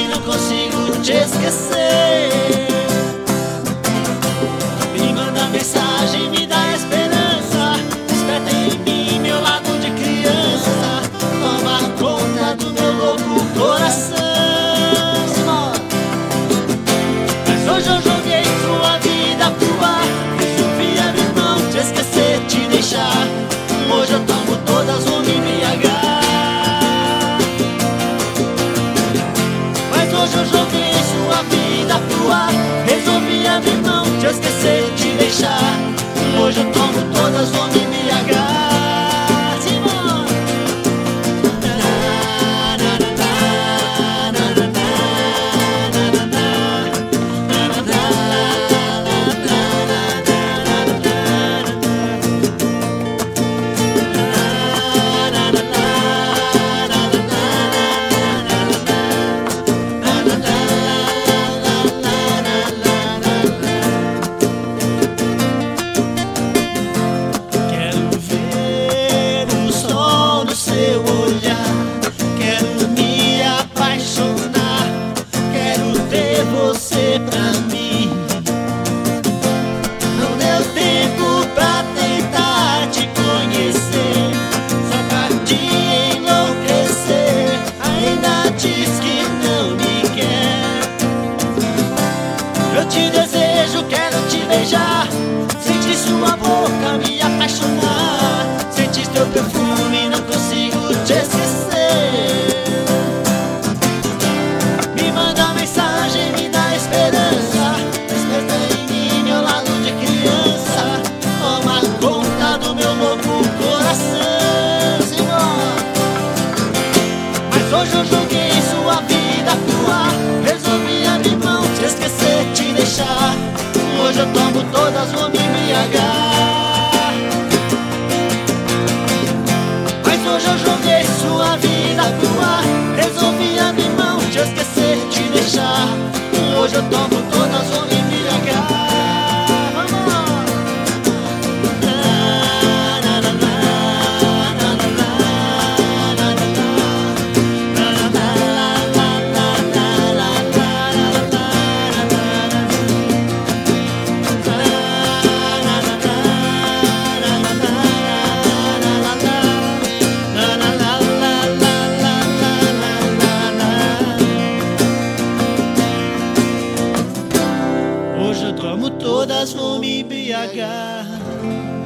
perfume, não consigo te esquecer. Me manda mensagem, me dá esperança, desperta em mim meu lado de criança. Toma conta do meu louco coração. Mas hoje eu joguei sua vida pro ar, resolvi abrir mão, te esquecer, te deixar. Hoje eu tomo todas, vou me embriagar. Mas hoje eu joguei sua vida pro ar, resolvi abrir mão, te esquecer, te deixar. Hoje eu tomo todas, vou me embriagar. Simão. Seu olhar, quero me apaixonar, quero ter você pra mim. Não deu tempo pra tentar te conhecer, só pra te enlouquecer. Ainda diz que não me quer. Eu te desejo, quero te beijar, sentir sua boca, me apaixonar, sentir teu perfume, não consigo te esquecer. Me manda mensagem, me dá esperança, desperta em mim meu lado de criança. Toma conta do meu louco coração, Senhor. Mas hoje eu joguei sua vida pro ar, resolvi abrir mão, te esquecer, te deixar. Hoje eu tomo todas, vou me embriagar. Mas hoje eu joguei sua vida pro ar, resolvi abrir mão, te esquecer, te deixar. Hoje eu tomo todas, vou me embriagar. Hoje eu tomo todas, vou me embriagar.